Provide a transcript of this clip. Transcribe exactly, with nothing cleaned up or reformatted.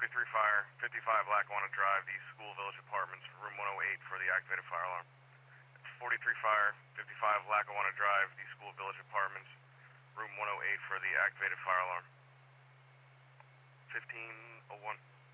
forty-three Fire, fifty-five Lackawanna Drive, the School Village Apartments, room one oh eight for the activated fire alarm. It's forty-three Fire, fifty-five Lackawanna Drive, the School Village Apartments, room one oh eight for the activated fire alarm. fifteen oh one.